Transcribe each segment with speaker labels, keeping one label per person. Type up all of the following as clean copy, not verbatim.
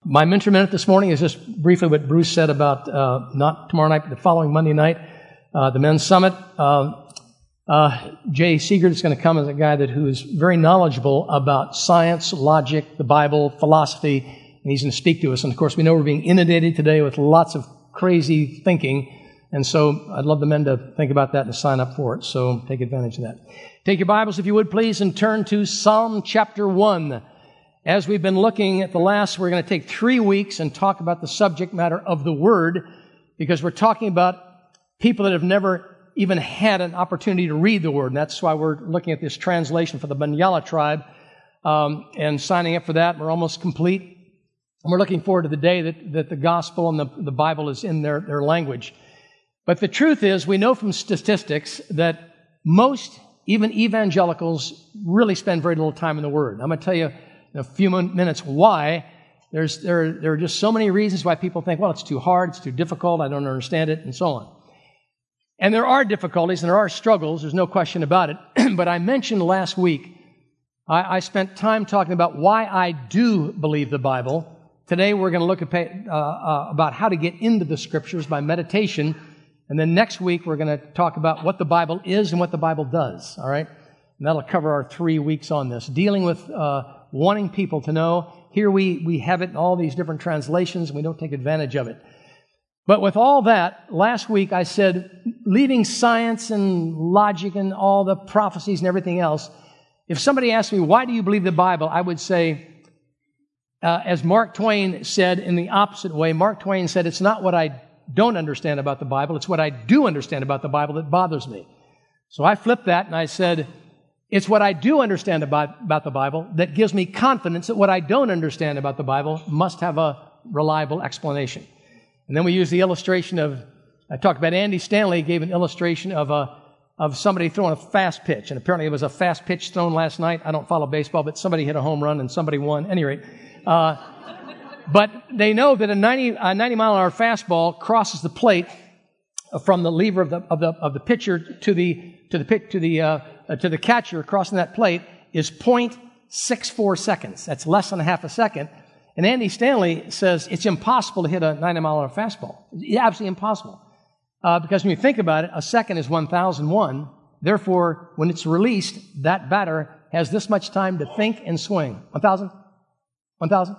Speaker 1: My mentor minute this morning is just briefly what Bruce said about not tomorrow night, but the following Monday night, the men's summit. Jay Seegert is going to come as a guy who is very knowledgeable about science, logic, the Bible, philosophy, and he's going to speak to us. And of course, we know we're being inundated today with lots of crazy thinking, and so I'd love the men to think about that and sign up for it. So take advantage of that. Take your Bibles, if you would, please, and turn to Psalm chapter 1. As we've been looking at we're going to take 3 weeks and talk about the subject matter of the Word, because we're talking about people that have never even had an opportunity to read the Word. And that's why we're looking at this translation for the Banyala tribe and signing up for that. We're almost complete. And we're looking forward to the day that the gospel and the Bible is in their language. But the truth is, we know from statistics that most, even evangelicals, really spend very little time in the Word. I'm going to tell you in a few minutes why. There are just so many reasons why people think, well, it's too hard, it's too difficult, I don't understand it, and so on. And there are difficulties and there are struggles, there's no question about it. But I mentioned last week, I spent time talking about why I do believe the Bible. Today we're going to look at about how to get into the Scriptures by meditation. And then next week we're going to talk about what the Bible is and what the Bible does, all right? And that'll cover our 3 weeks on this, dealing with wanting people to know. Here we have it in all these different translations, and we don't take advantage of it. But with all that, last week I said, leaving science and logic and all the prophecies and everything else, if somebody asked me, why do you believe the Bible? I would say, as Mark Twain said in the opposite way, Mark Twain said, it's not what I don't understand about the Bible, it's what I do understand about the Bible that bothers me. So I flipped that and I said, it's what I do understand about the Bible that gives me confidence that what I don't understand about the Bible must have a reliable explanation. And then we use the illustration I talked about Andy Stanley gave an illustration of somebody throwing a fast pitch. And apparently it was a fast pitch thrown last night. I don't follow baseball, but somebody hit a home run and somebody won. At any rate, but they know that a 90-mile-an-hour fastball crosses the plate from the lever of the pitcher to the catcher crossing that plate is 0.64 seconds. That's less than a half a second. And Andy Stanley says it's impossible to hit a 90-mile-an-hour fastball. It's absolutely impossible. Because when you think about it, a second is 1,001. Therefore, when it's released, that batter has this much time to think and swing. 1,000? 1,000?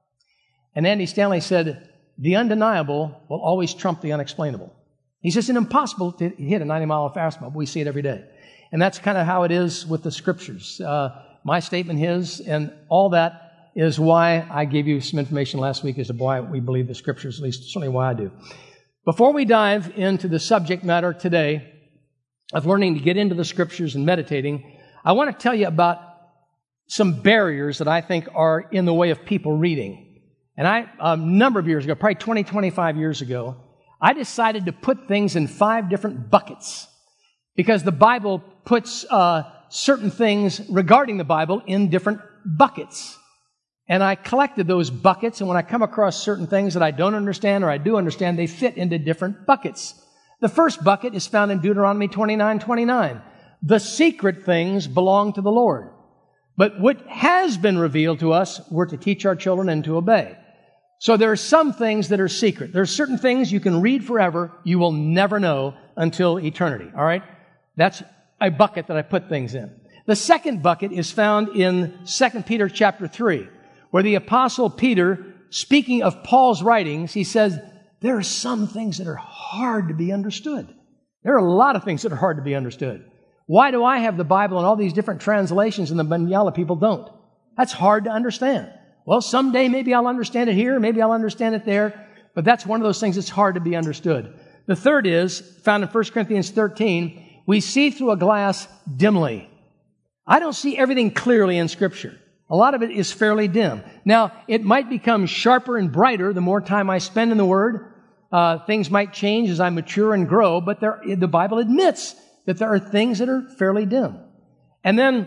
Speaker 1: And Andy Stanley said, the undeniable will always trump the unexplainable. He says it's impossible to hit a 90-mile-an-hour fastball, but we see it every day. And that's kind of how it is with the Scriptures. My statement, his, and all that is why I gave you some information last week as to why we believe the Scriptures, at least certainly why I do. Before we dive into the subject matter today of learning to get into the Scriptures and meditating, I want to tell you about some barriers that I think are in the way of people reading. And a number of years ago, probably 20, 25 years ago, I decided to put things in 5 different buckets because the Bible puts certain things regarding the Bible in different buckets. And I collected those buckets, and when I come across certain things that I don't understand or I do understand, they fit into different buckets. The first bucket is found in Deuteronomy 29:29. The secret things belong to the Lord. But what has been revealed to us, we're to teach our children and to obey. So there are some things that are secret. There are certain things you can read forever, you will never know until eternity. All right? That's a bucket that I put things in. The second bucket is found in 2 Peter chapter 3, where the Apostle Peter, speaking of Paul's writings, he says, there are some things that are hard to be understood. There are a lot of things that are hard to be understood. Why do I have the Bible in all these different translations and the Banyala people don't? That's hard to understand. Well, someday maybe I'll understand it here, maybe I'll understand it there, but that's one of those things that's hard to be understood. The third is, found in 1 Corinthians 13, we see through a glass dimly. I don't see everything clearly in Scripture. A lot of it is fairly dim. Now, it might become sharper and brighter the more time I spend in the Word. Things might change as I mature and grow, but the Bible admits that there are things that are fairly dim. And then,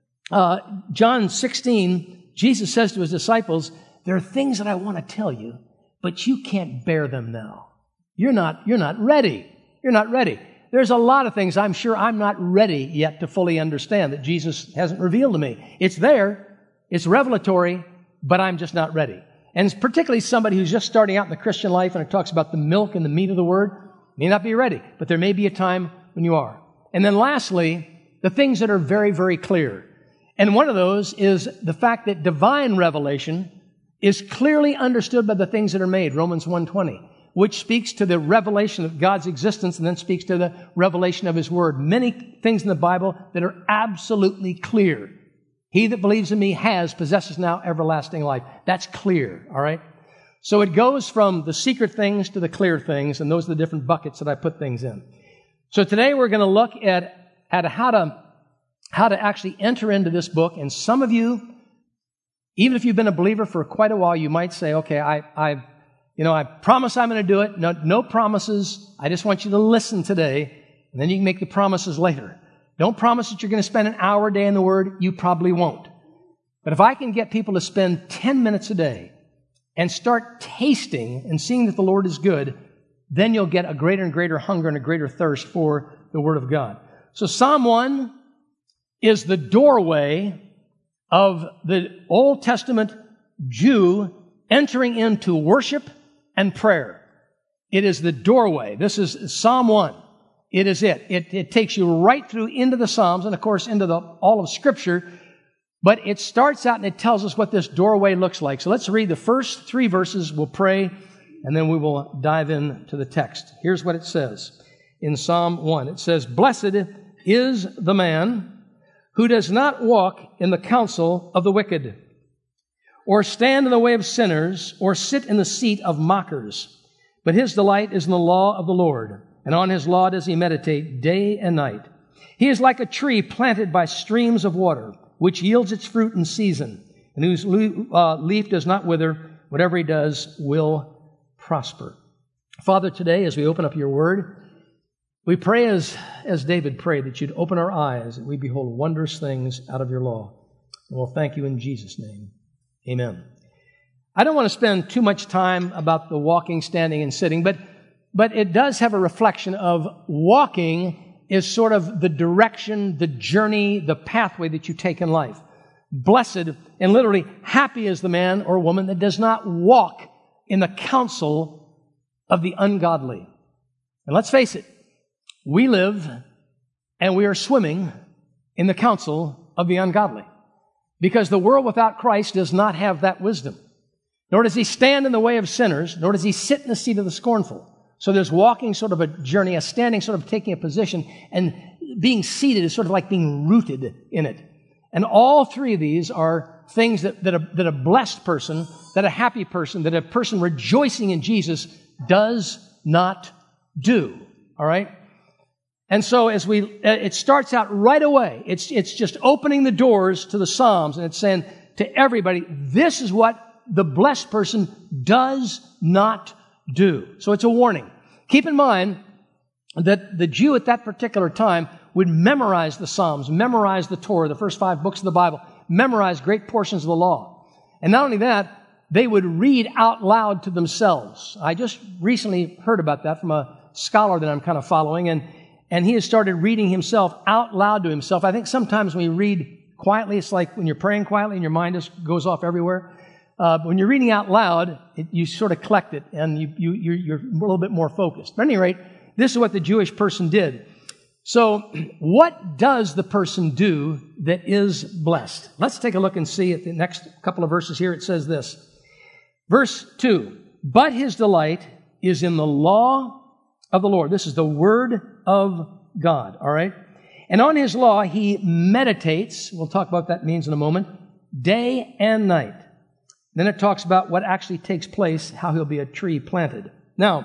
Speaker 1: John 16, Jesus says to His disciples, there are things that I want to tell you, but you can't bear them now. You're not ready. You're not ready. There's a lot of things I'm sure I'm not ready yet to fully understand that Jesus hasn't revealed to me. It's there. It's revelatory, but I'm just not ready. And particularly somebody who's just starting out in the Christian life and it talks about the milk and the meat of the Word, may not be ready, but there may be a time when you are. And then lastly, the things that are very, very clear. And one of those is the fact that divine revelation is clearly understood by the things that are made, Romans 1:20, which speaks to the revelation of God's existence and then speaks to the revelation of His Word. Many things in the Bible that are absolutely clear. He that believes in me possesses now everlasting life. That's clear, all right? So it goes from the secret things to the clear things, and those are the different buckets that I put things in. So today we're going to look at how to actually enter into this book. And some of you, even if you've been a believer for quite a while, you might say, okay, I promise I'm going to do it. No promises. I just want you to listen today, and then you can make the promises later. Don't promise that you're going to spend an hour a day in the Word. You probably won't. But if I can get people to spend 10 minutes a day and start tasting and seeing that the Lord is good, then you'll get a greater and greater hunger and a greater thirst for the Word of God. So Psalm 1 is the doorway of the Old Testament Jew entering into worship and prayer. It is the doorway. This is Psalm 1. It is it. It takes you right through into the Psalms and, of course, into all of Scripture. But it starts out and it tells us what this doorway looks like. So let's read the first 3 verses. We'll pray, and then we will dive into the text. Here's what it says in Psalm 1. It says, "Blessed is the man who does not walk in the counsel of the wicked, or stand in the way of sinners, or sit in the seat of mockers. But his delight is in the law of the Lord, and on his law does he meditate day and night. He is like a tree planted by streams of water, which yields its fruit in season, and whose leaf does not wither. Whatever he does will prosper." Father, today as we open up your word, we pray as David prayed, that you'd open our eyes, that we behold wondrous things out of your law. And we'll thank you in Jesus' name. Amen. I don't want to spend too much time about the walking, standing, and sitting, but it does have a reflection of walking is sort of the direction, the journey, the pathway that you take in life. Blessed and literally happy is the man or woman that does not walk in the counsel of the ungodly. And let's face it, we live and we are swimming in the counsel of the ungodly, because the world without Christ does not have that wisdom. Nor does he stand in the way of sinners, nor does he sit in the seat of the scornful. So there's walking sort of a journey, a standing sort of taking a position, and being seated is sort of like being rooted in it. And all 3 of these are things that a blessed person, that a happy person, that a person rejoicing in Jesus does not do. All right? And so it starts out right away. It's just opening the doors to the Psalms, and it's saying to everybody, this is what the blessed person does not do. So it's a warning. Keep in mind that the Jew at that particular time would memorize the Psalms, memorize the Torah, the first 5 books of the Bible, memorize great portions of the law. And not only that, they would read out loud to themselves. I just recently heard about that from a scholar that I'm kind of following, and he has started reading himself out loud to himself. I think sometimes when you read quietly, it's like when you're praying quietly and your mind just goes off everywhere. But when you're reading out loud, you sort of collect it, and you're a little bit more focused. But at any rate, this is what the Jewish person did. So what does the person do that is blessed? Let's take a look and see at the next couple of verses here. It says this. Verse 2, "But his delight is in the law of the Lord." This is the word of God, all right? "And on his law he meditates," we'll talk about what that means in a moment, "day and night." Then it talks about what actually takes place, how he'll be a tree planted. Now,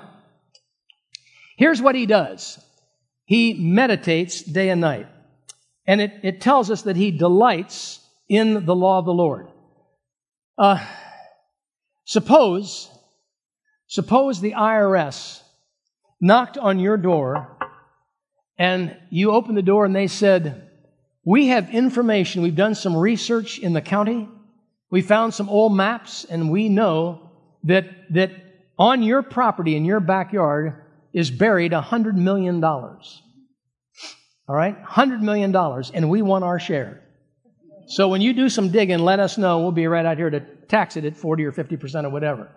Speaker 1: here's what he does. He meditates day and night. And it tells us that he delights in the law of the Lord. Suppose the IRS knocked on your door and you opened the door and they said, "We have information, we've done some research in the county, we found some old maps, and we know that on your property in your backyard is buried $100 million. All right? $100 million, and we want our share. So when you do some digging, let us know. We'll be right out here to tax it at 40 or 50% or whatever.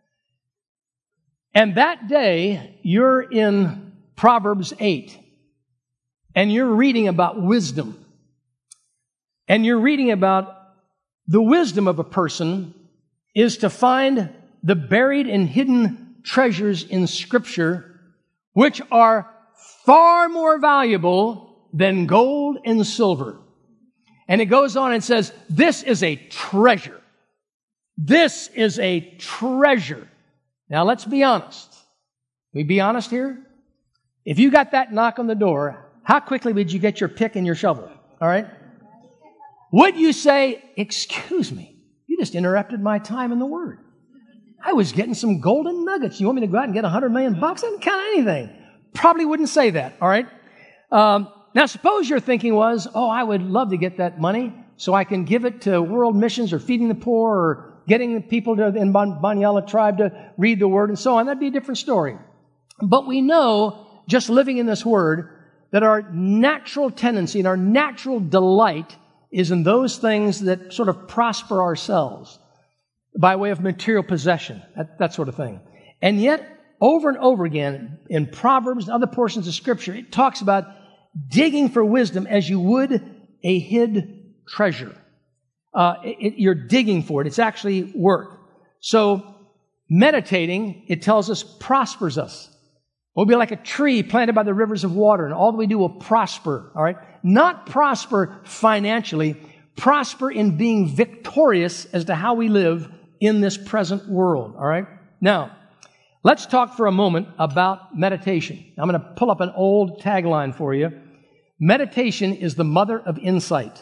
Speaker 1: And that day, you're in Proverbs 8, and you're reading about wisdom. And you're reading about the wisdom of a person is to find the buried and hidden treasures in Scripture, which are far more valuable than gold and silver. And it goes on and says, this is a treasure. This is a treasure. Now, let's be honest. We be honest here? If you got that knock on the door, how quickly would you get your pick and your shovel? All right? Would you say, excuse me, you just interrupted my time in the Word. I was getting some golden nuggets. You want me to go out and get $100 million? I didn't count anything. Probably wouldn't say that, all right? Now, suppose your thinking was, I would love to get that money so I can give it to world missions or feeding the poor or getting the people in Banyala tribe to read the Word and so on. That'd be a different story. But we know, just living in this Word, that our natural tendency and our natural delight is in those things that sort of prosper ourselves by way of material possession, that sort of thing. And yet, over and over again, in Proverbs and other portions of Scripture, it talks about digging for wisdom as you would a hid treasure. You're digging for it. It's actually work. So, meditating, it tells us, prospers us. We'll be like a tree planted by the rivers of water, and all that we do will prosper, all right? Not prosper financially, prosper in being victorious as to how we live in this present world, all right? Now, let's talk for a moment about meditation. I'm going to pull up an old tagline for you. Meditation is the mother of insight.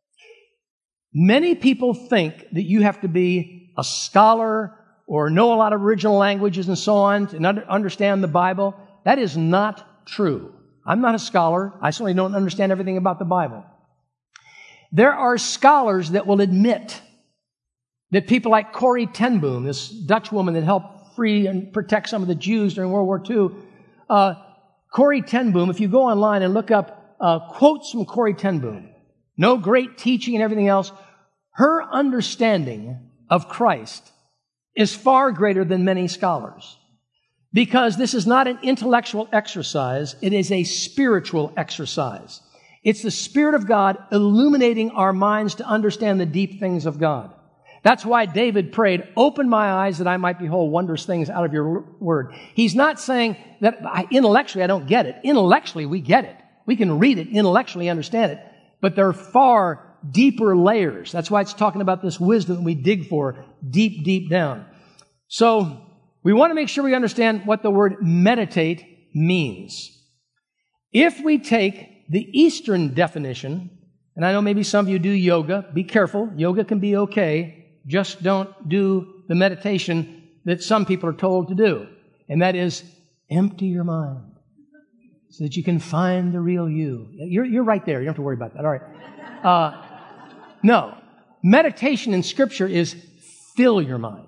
Speaker 1: Many people think that you have to be a scholar or know a lot of original languages and so on to understand the Bible. That is not true. I'm not a scholar. I certainly don't understand everything about the Bible. There are scholars that will admit that people like Corrie ten Boom, this Dutch woman that helped free and protect some of the Jews during World War II, Corrie ten Boom, if you go online and look up quotes from Corrie ten Boom, no great teaching and everything else, her understanding of Christ is far greater than many scholars. Because this is not an intellectual exercise, it is a spiritual exercise. It's the Spirit of God illuminating our minds to understand the deep things of God. That's why David prayed, open my eyes that I might behold wondrous things out of your word. He's not saying that intellectually I don't get it. Intellectually we get it. We can read it, intellectually understand it. But there are far deeper layers. That's why it's talking about this wisdom that we dig for deep, deep down. So we want to make sure we understand what the word meditate means. If we take the Eastern definition, and I know maybe some of you do yoga, be careful. Yoga can be okay. Just don't do the meditation that some people are told to do. And that is empty your mind so that you can find the real you. You're right there. You don't have to worry about that. All right. No. Meditation in Scripture is fill your mind.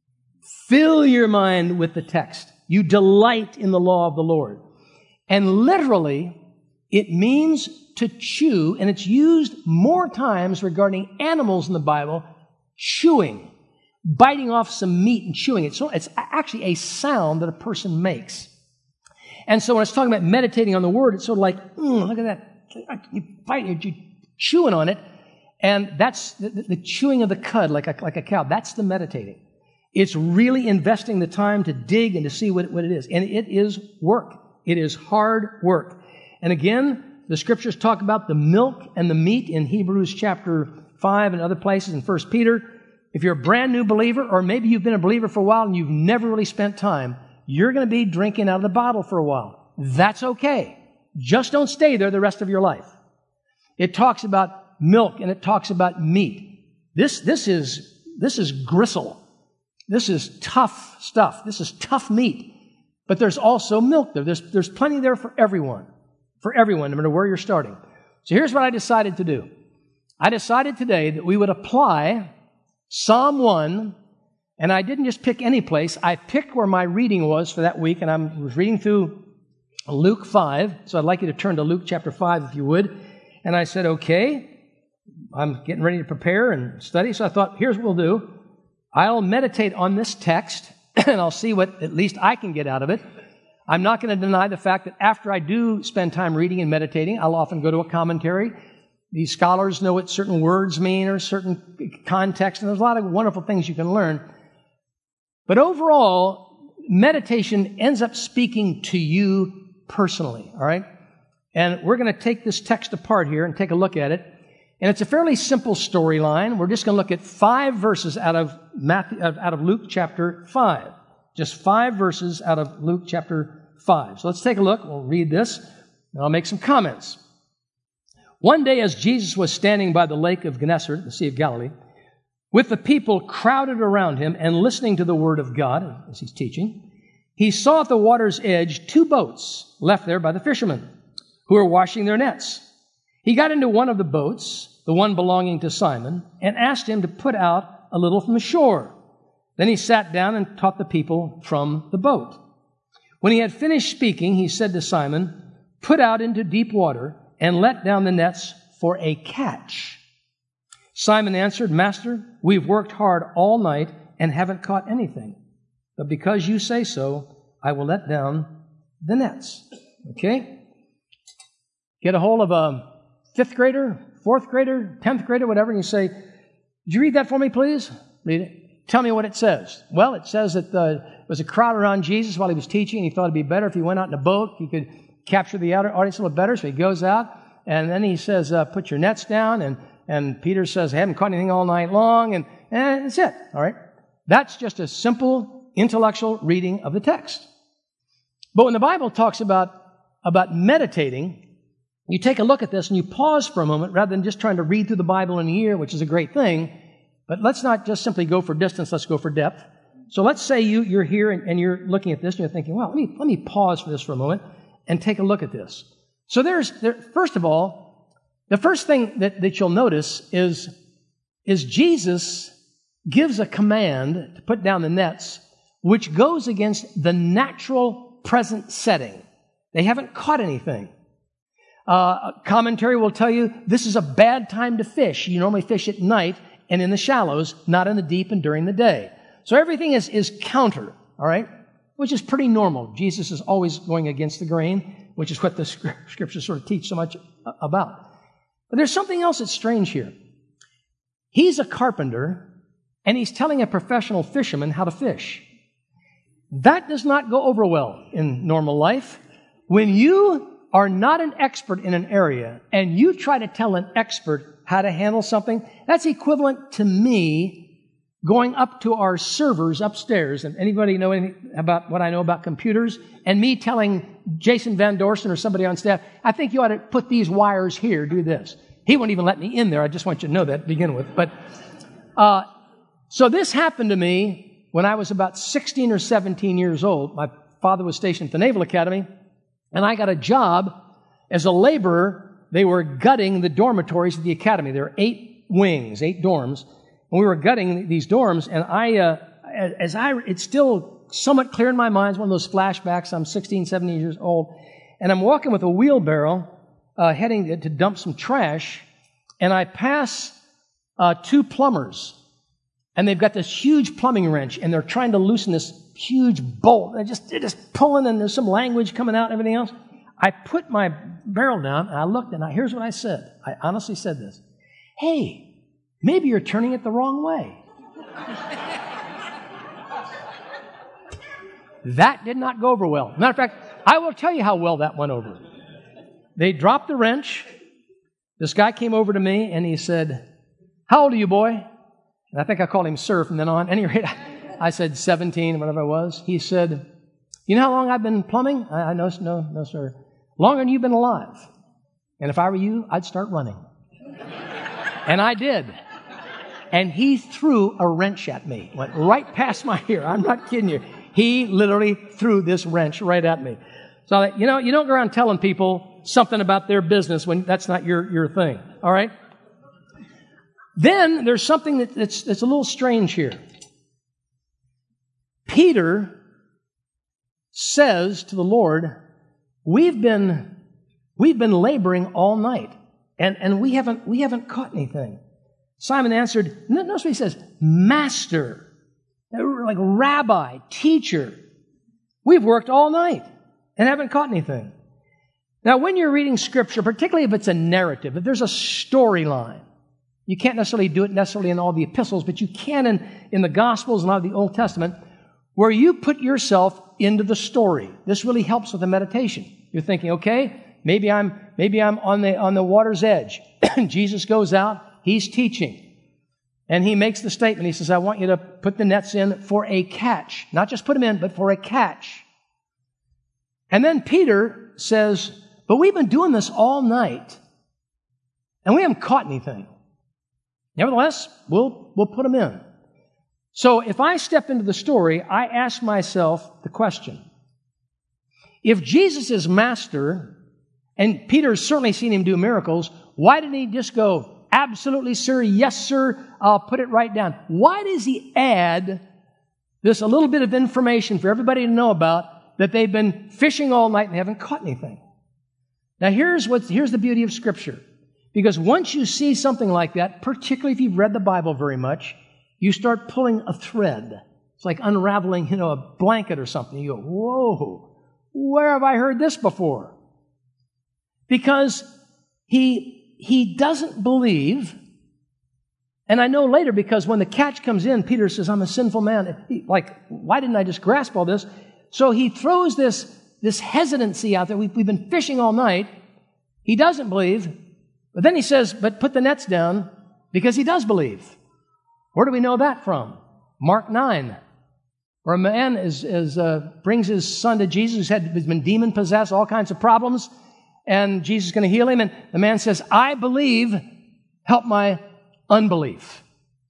Speaker 1: Fill your mind with the text. You delight in the law of the Lord. And literally, it means to chew, and it's used more times regarding animals in the Bible, chewing, biting off some meat and chewing it. So it's actually a sound that a person makes. And so when it's talking about meditating on the Word, it's sort of like, look at that. You bite it, you're chewing on it. And that's the chewing of the cud like a cow. That's the meditating. It's really investing the time to dig and to see what it is. And it is work. It is hard work. And again, the Scriptures talk about the milk and the meat in Hebrews chapter 5 and other places in 1 Peter. If you're a brand new believer, or maybe you've been a believer for a while and you've never really spent time, you're going to be drinking out of the bottle for a while. That's okay. Just don't stay there the rest of your life. It talks about milk and it talks about meat. This is gristle. This is tough stuff. This is tough meat. But there's also milk there. There's plenty there for everyone. For everyone, no matter where you're starting. So here's what I decided to do. I decided today that we would apply Psalm 1, and I didn't just pick any place. I picked where my reading was for that week, and I was reading through Luke 5. So I'd like you to turn to Luke chapter 5, if you would. And I said, okay, I'm getting ready to prepare and study. So I thought, here's what we'll do. I'll meditate on this text, and I'll see what at least I can get out of it. I'm not going to deny the fact that after I do spend time reading and meditating, I'll often go to a commentary. These scholars know what certain words mean or certain context, and there's a lot of wonderful things you can learn. But overall, meditation ends up speaking to you personally, all right? And we're going to take this text apart here and take a look at it. And it's a fairly simple storyline. We're just going to look at 5 verses out of Luke chapter 5. Just 5 verses out of Luke chapter 5. So let's take a look. We'll read this, and I'll make some comments. One day as Jesus was standing by the lake of Gennesaret, the Sea of Galilee, with the people crowded around him and listening to the word of God as he's teaching, he saw at the water's edge 2 boats left there by the fishermen who were washing their nets. He got into one of the boats, the one belonging to Simon, and asked him to put out a little from the shore. Then he sat down and taught the people from the boat. When he had finished speaking, he said to Simon, "Put out into deep water and let down the nets for a catch." Simon answered, "Master, we've worked hard all night and haven't caught anything. But because you say so, I will let down the nets." Okay? Get a hold of a 5th grader, 4th grader, 10th grader, whatever, and you say, "Would you read that for me, please?" Read it. Tell me what it says. Well, it says that there was a crowd around Jesus while he was teaching. He thought it'd be better if he went out in a boat. He could capture the audience a little better. So he goes out, and then he says, "Put your nets down." And Peter says, "I haven't caught anything all night long." And that's it. All right? That's just a simple intellectual reading of the text. But when the Bible talks about meditating, you take a look at this and you pause for a moment rather than just trying to read through the Bible in a year, which is a great thing. But let's not just simply go for distance, let's go for depth. So let's say you're here and you're looking at this and you're thinking, well, let me pause for this for a moment and take a look at this. So first of all, the first thing that you'll notice is Jesus gives a command to put down the nets, which goes against the natural present setting. They haven't caught anything. Commentary will tell you this is a bad time to fish. You normally fish at night and in the shallows, not in the deep and during the day. So everything is counter, all right, which is pretty normal. Jesus is always going against the grain, which is what the scriptures sort of teach so much about. But there's something else that's strange here. He's a carpenter, and he's telling a professional fisherman how to fish. That does not go over well in normal life. When you are not an expert in an area and you try to tell an expert how to handle something, that's equivalent to me going up to our servers upstairs, and anybody know anything about what I know about computers, and me telling Jason Van Dorsten or somebody on staff, "I think you ought to put these wires here, do this." He won't even let me in there. I just want you to know that to begin with. But so this happened to me when I was about 16 or 17 years old. My father was stationed at the Naval Academy, and I got a job as a laborer. They were gutting the dormitories of the academy. There were 8 wings, 8 dorms, and we were gutting these dorms. And it's still somewhat clear in my mind. It's one of those flashbacks. I'm 16, 17 years old, and I'm walking with a wheelbarrow, heading to dump some trash, and I pass 2 plumbers, and they've got this huge plumbing wrench, and they're trying to loosen this huge bolt. They're just pulling, and there's some language coming out and everything else. I put my barrel down, and I looked, and here's what I said. I honestly said this. "Hey, maybe you're turning it the wrong way." That did not go over well. Matter of fact, I will tell you how well that went over. They dropped the wrench. This guy came over to me, and he said, "How old are you, boy?" And I think I called him sir from then on. At any rate, I said 17, whatever I was. He said, "You know how long I've been plumbing?" I no, sir. "Longer than you've been alive. And if I were you, I'd start running." And I did. And he threw a wrench at me. Went right past my ear. I'm not kidding you. He literally threw this wrench right at me. So, you don't go around telling people something about their business when that's not your thing. All right? Then there's something that's a little strange here. Peter says to the Lord, We've been laboring all night, and we haven't caught anything. Simon answered, notice what he says, "Master, Like rabbi, teacher. We've worked all night and haven't caught anything. Now, when you're reading Scripture, particularly if it's a narrative, if there's a storyline, you can't necessarily do it necessarily in all the epistles, but you can in the Gospels and a lot of the Old Testament, where you put yourself into the story. This really helps with the meditation. You're thinking, okay, maybe I'm on the water's edge. Jesus goes out, he's teaching. And he makes the statement, he says, I want you to put the nets in for a catch. Not just put them in, but for a catch. And then Peter says, but we've been doing this all night, and we haven't caught anything. Nevertheless, we'll put them in. So if I step into the story, I ask myself the question, if Jesus is master, and Peter's certainly seen him do miracles, why didn't he just go, absolutely, sir, yes, sir, I'll put it right down? Why does he add this a little bit of information for everybody to know about, that they've been fishing all night and they haven't caught anything? Now here's the beauty of Scripture. Because once you see something like that, particularly if you've read the Bible very much, you start pulling a thread. It's like unraveling, a blanket or something. You go, whoa, where have I heard this before? Because he doesn't believe, and I know later because when the catch comes in, Peter says, I'm a sinful man. Why didn't I just grasp all this? So he throws this hesitancy out there. We've been fishing all night. He doesn't believe. But then he says, but put the nets down, because he does believe. Where do we know that from? Mark 9, where a man brings his son to Jesus who's been demon-possessed, all kinds of problems, and Jesus is going to heal him, and the man says, I believe, help my unbelief.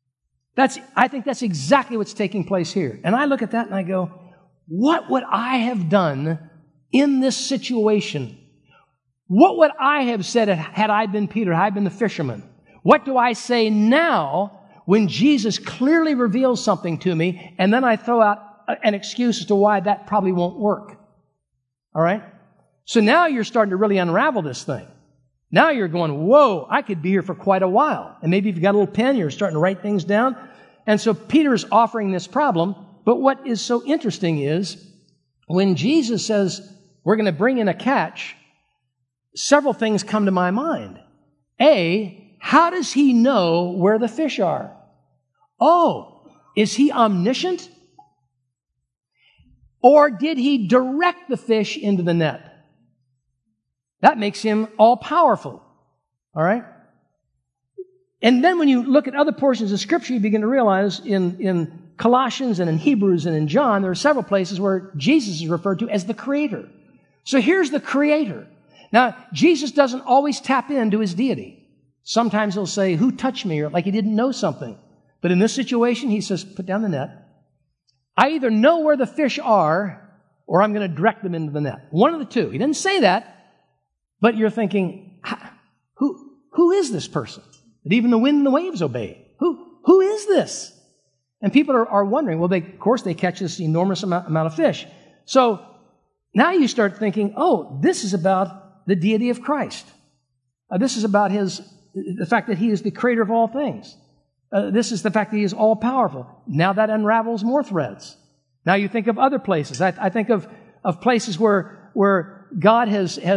Speaker 1: I think that's exactly what's taking place here. And I look at that and I go, what would I have done in this situation? What would I have said had I been Peter, had I been the fisherman? What do I say now when Jesus clearly reveals something to me, and then I throw out an excuse as to why that probably won't work? All right? So now you're starting to really unravel this thing. Now you're going, whoa, I could be here for quite a while. And maybe if you've got a little pen, you're starting to write things down. And so Peter's offering this problem. But what is so interesting is when Jesus says, we're going to bring in a catch, several things come to my mind. A, how does he know where the fish are? Oh, is he omniscient? Or did he direct the fish into the net? That makes him all-powerful. All right? And then when you look at other portions of Scripture, you begin to realize in Colossians and in Hebrews and in John, there are several places where Jesus is referred to as the Creator. So here's the Creator. Now, Jesus doesn't always tap into his deity. Sometimes he'll say, who touched me? Or like he didn't know something. But in this situation, he says, put down the net. I either know where the fish are, or I'm going to direct them into the net. One of the two. He didn't say that, but you're thinking, who is this person that even the wind and the waves obey? Who is this? And people are wondering, well, of course they catch this enormous amount of fish. So now you start thinking, oh, this is about the deity of Christ. This is about the fact that he is the creator of all things. This is the fact that he is all-powerful. Now that unravels more threads. Now you think of other places. I think of places where God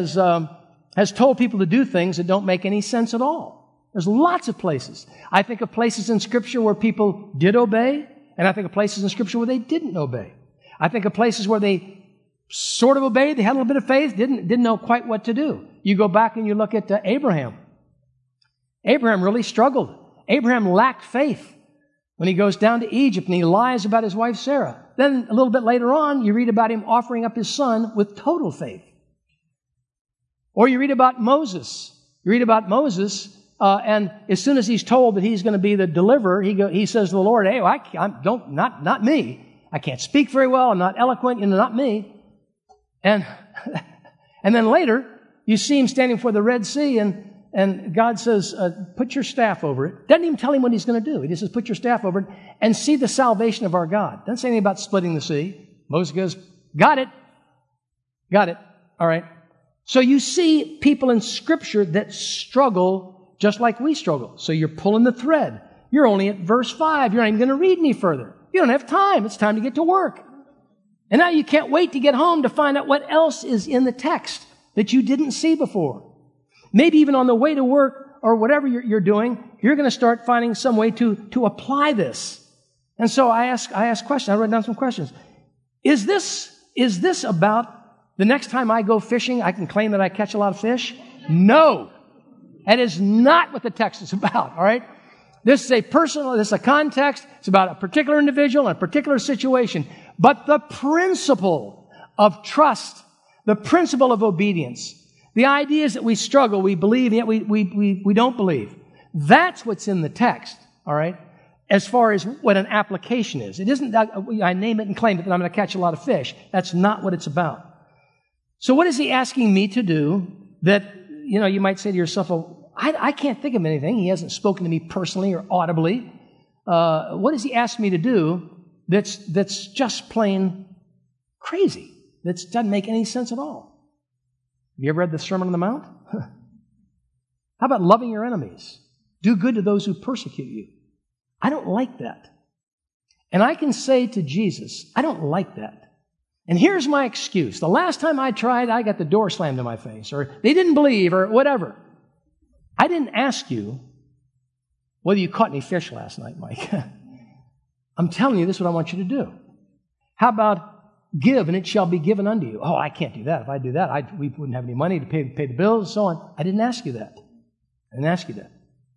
Speaker 1: has told people to do things that don't make any sense at all. There's lots of places. I think of places in Scripture where people did obey, and I think of places in Scripture where they didn't obey. I think of places where they sort of obeyed, they had a little bit of faith, didn't know quite what to do. You go back and you look at Abraham. Abraham really struggled. Abraham lacked faith when he goes down to Egypt and he lies about his wife Sarah. Then a little bit later on, you read about him offering up his son with total faith. Or you read about Moses. You read about Moses, and as soon as he's told that he's going to be the deliverer, he says to the Lord, "Hey, not me. I can't speak very well. I'm not eloquent. Not me." And then later, you see him standing before the Red Sea, and God says, "Put your staff over it." Doesn't even tell him what he's going to do. He just says, "Put your staff over it and see the salvation of our God." Doesn't say anything about splitting the sea. Moses goes, "Got it. Got it. All right." So you see people in Scripture that struggle just like we struggle. So you're pulling the thread. You're only at verse 5. You're not even going to read any further. You don't have time. It's time to get to work. And now you can't wait to get home to find out what else is in the text that you didn't see before. Maybe even on the way to work or whatever you're doing, you're going to start finding some way to apply this. And so I ask questions. I wrote down some questions. Is this about the next time I go fishing, I can claim that I catch a lot of fish? No. That is not what the text is about, all right? This is a context. It's about a particular individual and a particular situation. But the principle of trust, the principle of obedience, the idea is that we struggle, we believe, yet we don't believe. That's what's in the text, all right? As far as what an application is. It isn't that I name it and claim it that I'm going to catch a lot of fish. That's not what it's about. So what is he asking me to do that, you might say to yourself, well, I can't think of anything. He hasn't spoken to me personally or audibly. What does he ask me to do that's just plain crazy? That doesn't make any sense at all? Have you ever read the Sermon on the Mount? How about loving your enemies? Do good to those who persecute you. I don't like that. And I can say to Jesus, I don't like that. And here's my excuse. The last time I tried, I got the door slammed in my face, or they didn't believe, or whatever. I didn't ask you whether you caught any fish last night, Mike. I'm telling you, this is what I want you to do. How about give, and it shall be given unto you? Oh, I can't do that. If I do that, we wouldn't have any money to pay the bills and so on. I didn't ask you that. I didn't ask you that.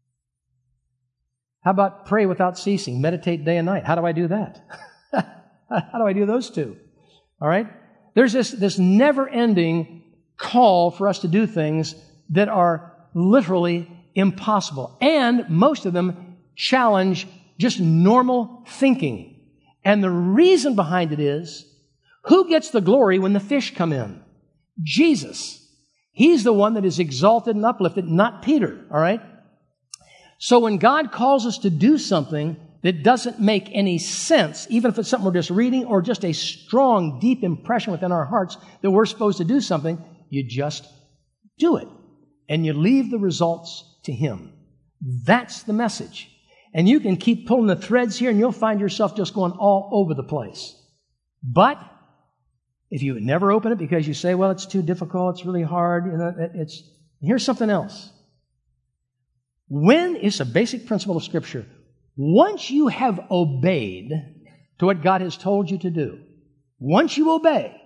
Speaker 1: How about pray without ceasing, meditate day and night? How do I do that? How do I do those two? All right? There's this never-ending call for us to do things that are literally impossible. And most of them challenge just normal thinking. And the reason behind it is, who gets the glory when the fish come in? Jesus. He's the one that is exalted and uplifted, not Peter. All right? So when God calls us to do something that doesn't make any sense, even if it's something we're just reading or just a strong, deep impression within our hearts that we're supposed to do something, you just do it. And you leave the results to Him. That's the message. And you can keep pulling the threads here and you'll find yourself just going all over the place. But if you never open it because you say, well, it's too difficult, it's really hard, here's something else. When it's a basic principle of Scripture, once you have obeyed to what God has told you to do, once you obey,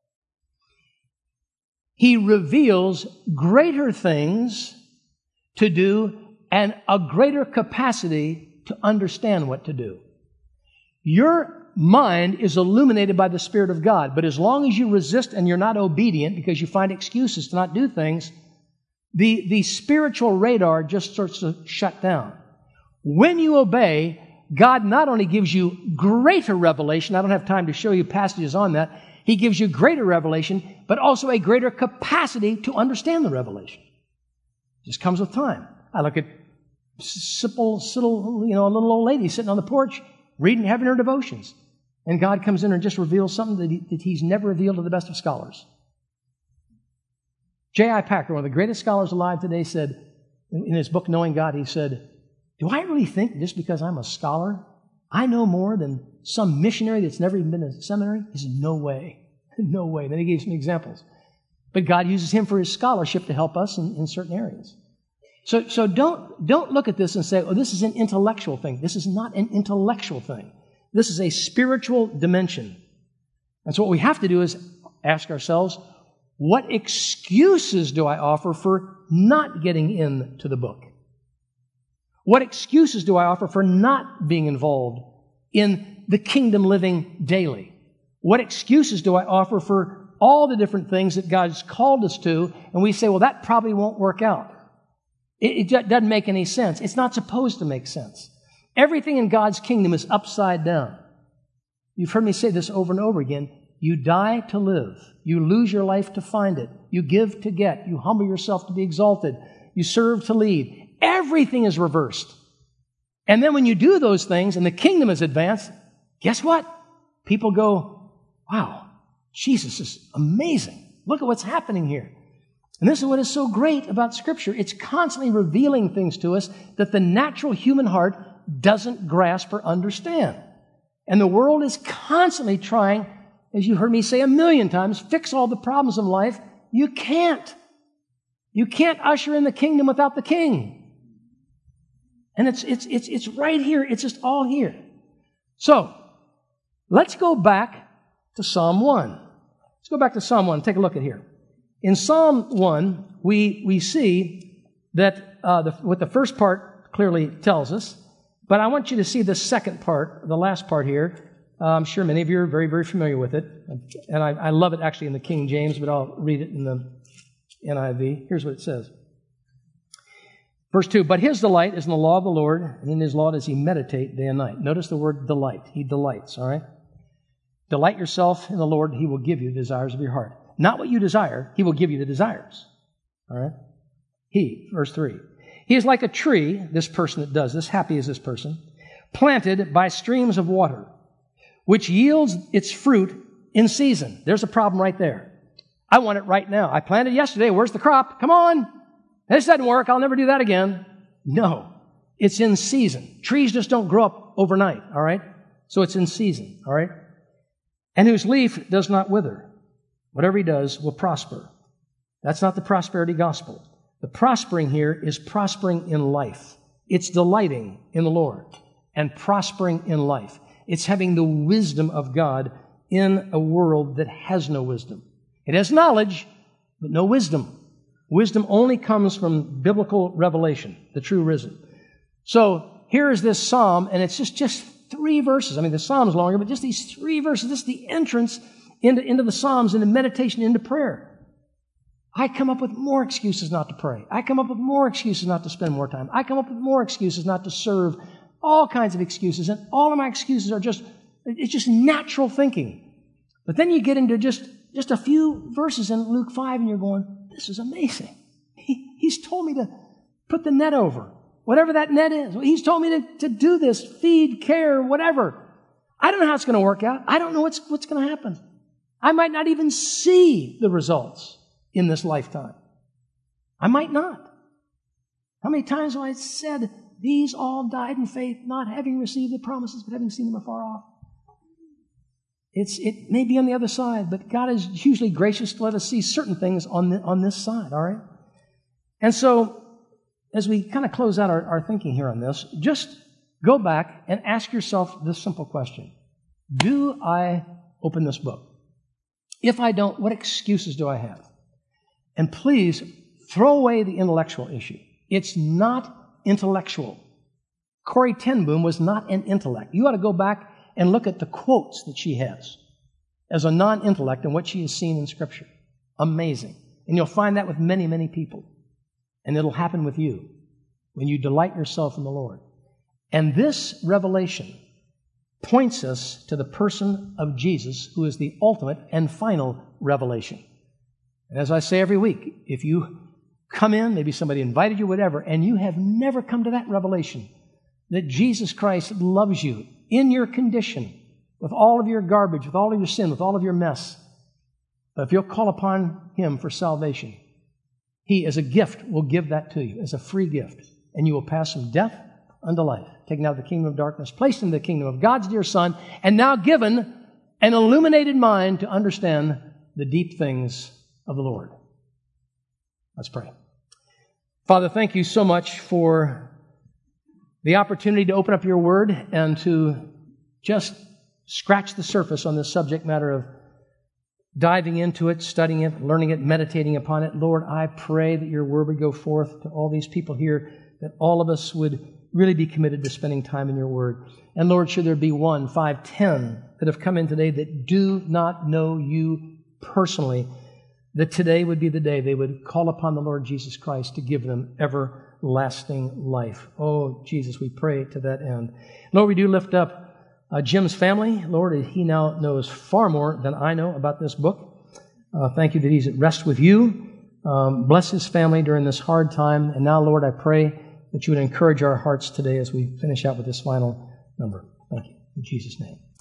Speaker 1: He reveals greater things to do and a greater capacity to understand what to do. Your mind is illuminated by the Spirit of God, but as long as you resist and you're not obedient because you find excuses to not do things, the spiritual radar just starts to shut down. When you obey, God not only gives you greater revelation, I don't have time to show you passages on that, He gives you greater revelation, but also a greater capacity to understand the revelation. It just comes with time. I look at a little old lady sitting on the porch, reading, having her devotions. And God comes in and just reveals something that He's never revealed to the best of scholars. J.I. Packer, one of the greatest scholars alive today, said, in his book, Knowing God, he said, do I really think just because I'm a scholar, I know more than some missionary that's never even been to seminary? He said, no way. No way. Then he gave some examples. But God uses him for his scholarship to help us in certain areas. So don't look at this and say, oh, this is an intellectual thing. This is not an intellectual thing. This is a spiritual dimension. And so what we have to do is ask ourselves, what excuses do I offer for not getting into the book? What excuses do I offer for not being involved in the kingdom living daily? What excuses do I offer for all the different things that God's called us to, and we say, well, that probably won't work out. It doesn't make any sense. It's not supposed to make sense. Everything in God's kingdom is upside down. You've heard me say this over and over again. You die to live. You lose your life to find it. You give to get. You humble yourself to be exalted. You serve to lead. Everything is reversed. And then when you do those things and the kingdom is advanced, guess what? People go, wow, Jesus is amazing. Look at what's happening here. And this is what is so great about Scripture. It's constantly revealing things to us that the natural human heart doesn't grasp or understand. And the world is constantly trying, as you've heard me say 1,000,000 times, fix all the problems of life. You can't. You can't usher in the kingdom without the king. And it's right here. It's just all here. So, let's go back to Psalm 1. Let's go back to Psalm 1. Take a look at here. In Psalm 1, we see that what the first part clearly tells us, but I want you to see the second part, the last part here. I'm sure many of you are very, very familiar with it, and I love it actually in the King James, but I'll read it in the NIV. Here's what it says. Verse 2, but his delight is in the law of the Lord, and in his law does he meditate day and night. Notice the word delight. He delights, all right? Delight yourself in the Lord, he will give you the desires of your heart. Not what you desire, he will give you the desires. All right? He, verse 3. He is like a tree, this person that does this, happy is this person, planted by streams of water, which yields its fruit in season. There's a problem right there. I want it right now. I planted yesterday. Where's the crop? Come on. This doesn't work. I'll never do that again. No. It's in season. Trees just don't grow up overnight, all right? So it's in season, all right? And whose leaf does not wither. Whatever he does will prosper. That's not the prosperity gospel. The prospering here is prospering in life. It's delighting in the Lord and prospering in life. It's having the wisdom of God in a world that has no wisdom. It has knowledge, but no wisdom. Wisdom only comes from biblical revelation, the true risen. So here is this psalm, and it's just 3 verses. I mean, the psalm's longer, but just these 3 verses. This is the entrance into the psalms, into meditation, into prayer. I come up with more excuses not to pray. I come up with more excuses not to spend more time. I come up with more excuses not to serve. All kinds of excuses, and all of my excuses are it's just natural thinking. But then you get into just a few verses in Luke 5, and you're going, this is amazing. He's told me to put the net over, whatever that net is. He's told me to do this, feed, care, whatever. I don't know how it's going to work out. I don't know what's going to happen. I might not even see the results in this lifetime. I might not. How many times have I said, these all died in faith, not having received the promises, but having seen them afar off? It may be on the other side, but God is usually gracious to let us see certain things on this side, all right? And so, as we kind of close out our thinking here on this, just go back and ask yourself this simple question. Do I open this book? If I don't, what excuses do I have? And please, throw away the intellectual issue. It's not intellectual. Corrie ten Boom was not an intellect. You ought to go back and look at the quotes that she has as a non-intellect and what she has seen in Scripture. Amazing. And you'll find that with many, many people. And it'll happen with you when you delight yourself in the Lord. And this revelation points us to the person of Jesus, who is the ultimate and final revelation. And as I say every week, if you come in, maybe somebody invited you, whatever, and you have never come to that revelation that Jesus Christ loves you in your condition, with all of your garbage, with all of your sin, with all of your mess. But if you'll call upon Him for salvation, He, as a gift, will give that to you, as a free gift. And you will pass from death unto life, taken out of the kingdom of darkness, placed into the kingdom of God's dear Son, and now given an illuminated mind to understand the deep things of the Lord. Let's pray. Father, thank you so much for the opportunity to open up your word and to just scratch the surface on this subject matter of diving into it, studying it, learning it, meditating upon it. Lord, I pray that your word would go forth to all these people here, that all of us would really be committed to spending time in your word. And Lord, should there be 1, 5, 10 that have come in today that do not know you personally, that today would be the day they would call upon the Lord Jesus Christ to give them everlasting life. Oh, Jesus, we pray to that end. Lord, we do lift up Jim's family. Lord, he now knows far more than I know about this book. Thank you that he's at rest with you. Bless his family during this hard time. And now, Lord, I pray that you would encourage our hearts today as we finish out with this final number. Thank you. In Jesus' name.